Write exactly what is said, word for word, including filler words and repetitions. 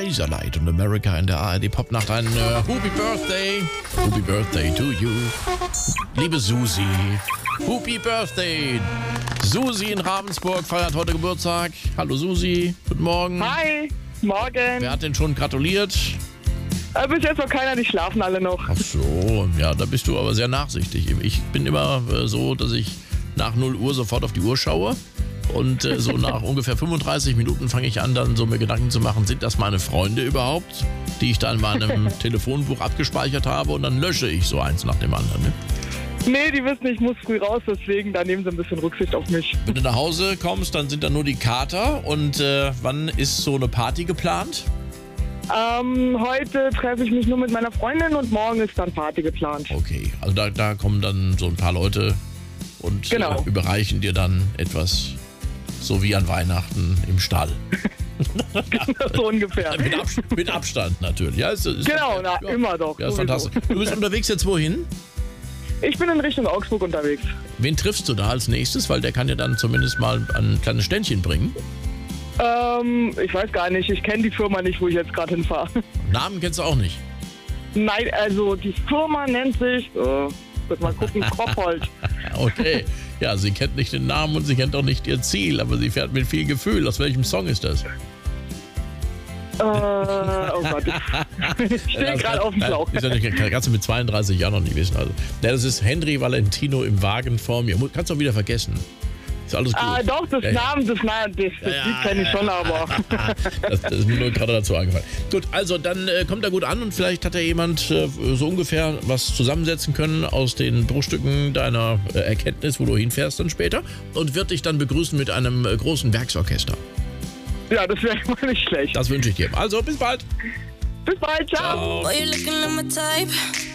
Kaiserleit und America in der A R D Popnacht. Ein äh, Happy Birthday. Happy Birthday to you. Liebe Susi. Happy Birthday. Susi in Ravensburg feiert heute Geburtstag. Hallo Susi, guten Morgen. Hi, morgen. Wer hat denn schon gratuliert? Äh, bis jetzt noch keiner, die schlafen alle noch. Ach so, ja, da bist du aber sehr nachsichtig. Ich bin immer äh, so, dass ich nach null Uhr sofort auf die Uhr schaue. Und äh, so nach ungefähr fünfunddreißig Minuten fange ich an, dann so mir Gedanken zu machen, sind das meine Freunde überhaupt, die ich da in meinem Telefonbuch abgespeichert habe, und dann lösche ich so eins nach dem anderen. Ne? Nee, die wissen, ich muss früh raus, deswegen, da nehmen sie ein bisschen Rücksicht auf mich. Wenn du nach Hause kommst, dann sind da nur die Kater. Und äh, wann ist so eine Party geplant? Ähm, heute treffe ich mich nur mit meiner Freundin und morgen ist dann Party geplant. Okay, also da, da kommen dann so ein paar Leute und Genau. äh, überreichen dir dann etwas, so wie an Weihnachten im Stall. So ungefähr. Mit, Ab mit Abstand natürlich. Ja, ist, ist Genau, okay. na, Ja. immer doch. Ja, ist sowieso. fantastisch. Du bist unterwegs jetzt wohin? Ich bin in Richtung Augsburg unterwegs. Wen triffst du da als nächstes? Weil der kann dir dann zumindest mal ein kleines Ständchen bringen. Ähm, ich weiß gar nicht, ich kenne die Firma nicht, wo ich jetzt gerade hinfahre. Namen kennst du auch nicht. Nein, also die Firma nennt sich, äh, wird mal gucken, Kroppold. Okay. Ja, sie kennt nicht den Namen und sie kennt auch nicht ihr Ziel, aber sie fährt mit viel Gefühl. Aus welchem Song ist das? Äh, oh Gott, ich stehe gerade auf dem Schlauch. Ist ja nicht, kannst du mit zweiunddreißig Jahren noch nicht wissen. Also, ja, das ist Henry Valentino im Wagen vor mir. Kannst du auch wieder vergessen. Ist alles gut. Ah, doch, das Ja, ja. Namen, das, na, das, das Ja, Lied kenne ich schon, aber. Das, das ist mir nur gerade dazu eingefallen. Gut, also dann äh, kommt er gut an und vielleicht hat ja jemand äh, so ungefähr was zusammensetzen können aus den Bruchstücken deiner äh, Erkenntnis, wo du hinfährst dann später, und wird dich dann begrüßen mit einem äh, großen Werksorchester. Ja, das wäre mal nicht schlecht. Das wünsche ich dir. Also, bis bald. Bis bald, ciao. Ciao. Boy, you looking at my type.